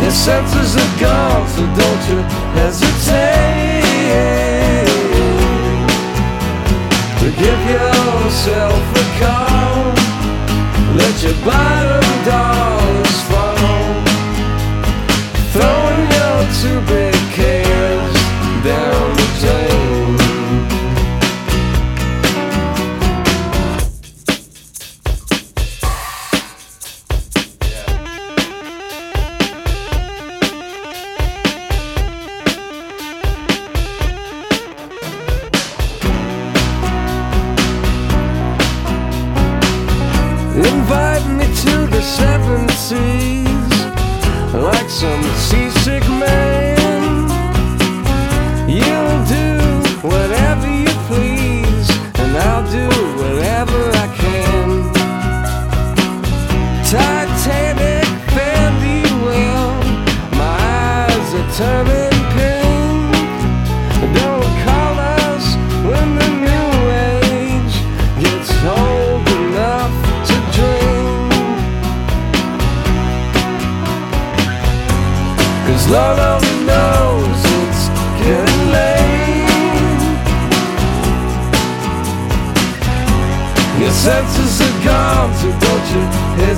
Your senses are gone, so don't you hesitate to give yourself a call. Let your bottom dollars fall, throwing your two big cares down the drain. Invite me to the seven seas, like some seasick man. You'll do whatever you please, and I'll do whatever I can. Titanic, fare thee well, my eyes are turning pink. Don't call us when the new age gets old enough to drink, 'cause Lord only knows it's getting late. Your senses are gone, so don't you